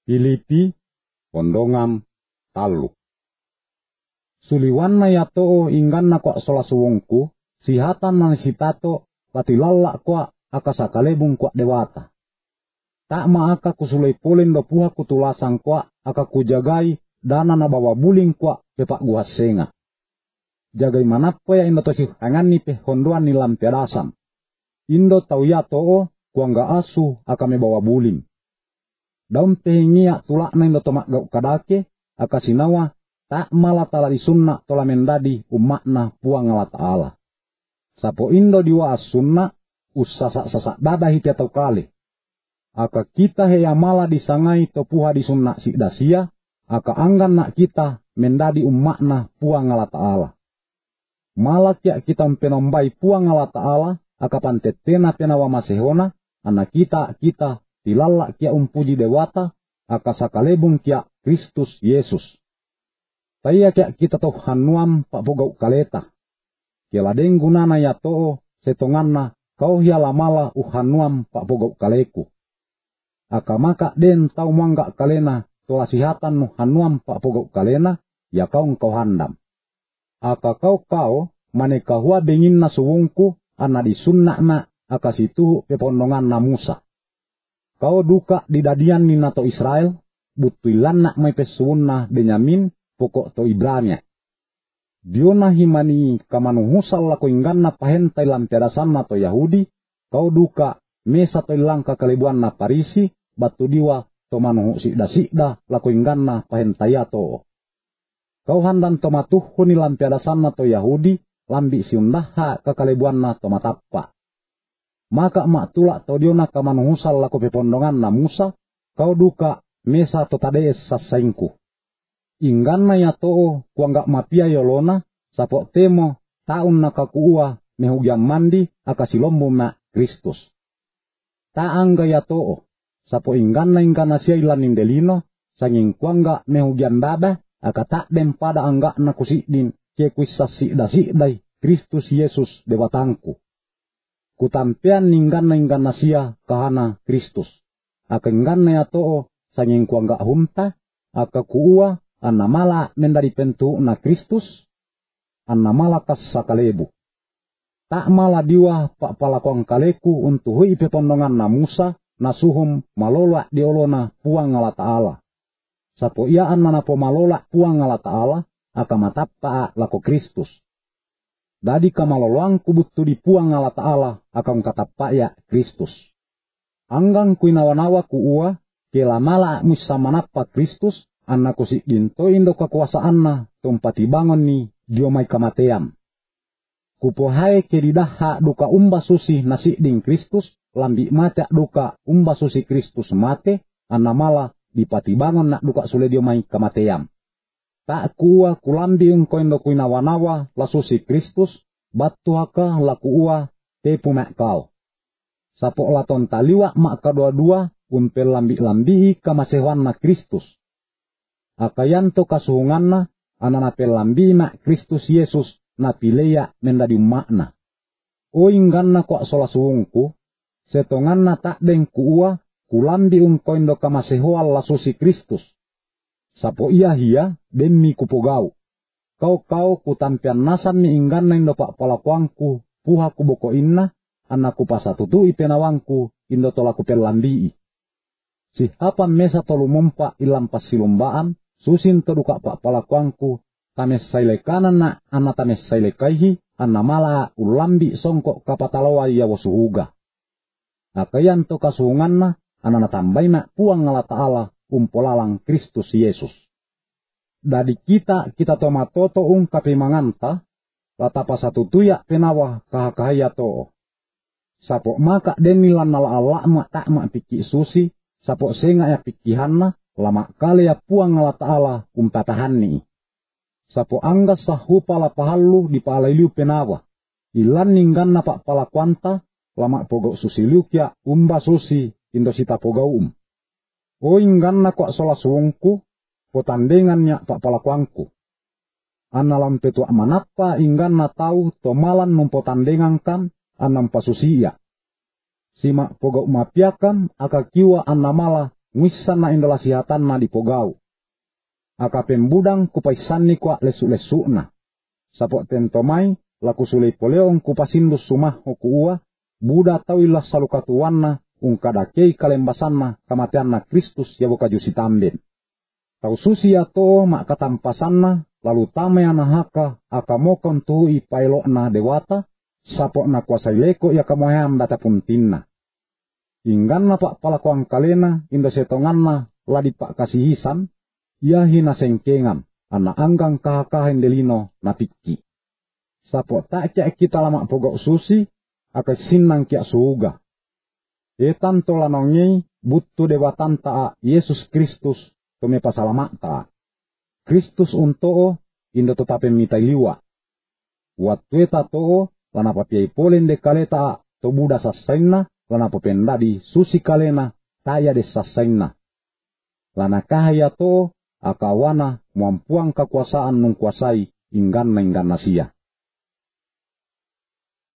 Filipi pondongam talu. Suliwan na yato inggan na kwa sola suwongku, sihatan na sitato patilala kwa akasakalebung kwa dewata. Tak maaka kusulay pulen do puha kutulasang kwa aka kujagai dana na bawa buling kwa pepak guhasenga. Jagai manapa ya indo tosih hangani pe hondoan nilam pedasam. Indo tau ya too kuangga asu aka me bawa buling. Daun pehingia tulak na indo tomak gau kadake aka sinawa tak mala tala disunna tola mendadi umakna puang Allah Ta'ala. Sapo indo diwa asunna ussasak-sasak dada hiti atau kali. Aka kita heya mala disangai to puha disunna sikdasia aka anggan nak kita mendadi umakna puang Allah Ta'ala. Malak ya kita mempenombai puang Allah Ta'ala aka pantetena penawa masehona anak kita tilala kia umpuji dewata aka sakalebung kia Kristus Yesus. Taya kia kita toh hanuam pak bogau kaleta. Kia ladeng gunana ya toh setonganna kau hiala mala uhanuam pak bogau kaleku. Aka maka den tau mangga kalena tola sihatan nu hanuam pak bogau kalena ya kau handam. Aka kau maneka hua bengin na suwungku ana disunna na aka situ pepondongan na Musa. Kau duka didadian ni nato Israel butuilan na may pesuun na Benyamin pokok to Ibrania. Diona himani kamanuhusal lako inggan na pahentay lampedasan na to Yahudi kau duka mesa to ilang kakalibuan na Parisi batu diwa to manuhu sikda lako inggan na pahentaya to. Kau handan tomatuh ni lampedasan na to Yahudi lambi siundaha kakalibuan na to matappa. Maka mak tulak to diona kamanuhusal lako pepondongan na Musa kau duka mesa to tades sasaingku. Inggan na ya to kuanggak mapia yolona sapok temo taun na kakuua mehugian mandi akasilombo na Kristus. Ta angga ya to sapok inggan na siya ilan indelino sanging kuanggak mehugian dada aka tak dem pada angga na kusidin ke kuisa sikda-sikdai Kristus Yesus dewatangku. Kutampian inggan na siya kahana Kristus. Aka inggan na ya to sanging kuanggak humta aka kuua anna mala mendari pentu na Kristus anna mala kas sakalebu. Tak mala diwa pak palakuang kaleku untuk hui pepondongan na Musa na suhum malola diolona puang Allah Ta'ala. Sapo ia anna na pomalola puang Allah Ta'ala aka matappa lako Kristus. Dadi kamaloloang kubutu di puang Allah Ta'ala aka katappa ya Kristus. Anggang kuinawanawa kuua kelamala musamanappa Kristus anna kusik ginto indo kekuasaanna tumpati bangon ni diomai kamateam. Kupohai kedidaha duka umba susi nasi ding Kristus lambi mate duka umba susi Kristus mate anna mala dipati bangon nak duka sule diomai kamateam. Tak kuua kulambi ungko indo kuinawanawa la susi Kristus batu haka laku ua tepu mak kau. Sapok laton taliwa mak kadua-dua umpel lambi-lambi kamasewan na Kristus. Akayanto kasuhunganna anana pelambi mak Kristus Yesus na pileya mendadi makna. O ingganna kwa sola suwungku setonganna tak deng kuua kulambi ungko indo kamasehoal la susi Kristus. Sapo iya hia demi kupogau. Kau kutampian nasan mi ingganna indo pak palakuangku puha kuboko inna anakku pasatutu ipenawangku indo tolaku pelambii. Si apa mesa tolu mompa ilam pasilumbaan susin toduka pak palakuangku tames saile kanan na ana tames saile kaihi anna mala ulambi songkok kapatalawa ya wasuhuga. Akayan to kasuhunganna anana tambaina puang Allah Ta'ala umpolalang Kristus Yesus. Dadi kita tomatoto kapimanganta latapa satutuya penawa kahakahaya to. Sapok maka denilan nala Allah mak tak mak piki susi sapok senga ya pikihanna lama kali ya puang Allah Ta'ala umpatahanni. Sapok angga sahupa la pahallu di palailiu penawa. Ilan ninggan na pak palakwanta lama pogok susi lukia umba susi indosita pogau O inggan na kwa sola suwungku potandengannya pak palakuangku. Analam petua manapa inggan na tau tomalan mempotandengankan anam pasusia. Simak pogok mapiakan aka kiwa anamala nguisan na indola sihatan na dipogau. Aka pembudang kupaisan ni kwa lesu-lesu na. Sapok tentomai laku sulei poleong kupasindus sumah oku ua, buda tawilah salukatuan na ungkadakei kalembasan na kamatian na Kristus ya boka jusi tamben. Tau susi ato mak katampasan na, lalu tame anahaka akamokon tuhi pailok na dewata, sapok na kuasai leko ya kamoyam data puntinna. Inggan na pak palakuang kalena indo setongan na ladi pak kasihisan, yahi na sengkengan, ana anggang kahakahen delino na pikki. Sapok tak cek kita lama pogok susi, aka sinang kia suuga. Etan tolanongi butu dewatan ta'a Yesus Kristus tome pasalamak ta'a. Kristus unto'o indo tetape mitai liwa. Watu eta to'o lanapa piai polen de kale ta'a to buda sasaina lanapa pendadi susi kalena taya de sasaina. Lana kahaya to'o akawana muampuang kekuasaan nungkuasai inggan sia.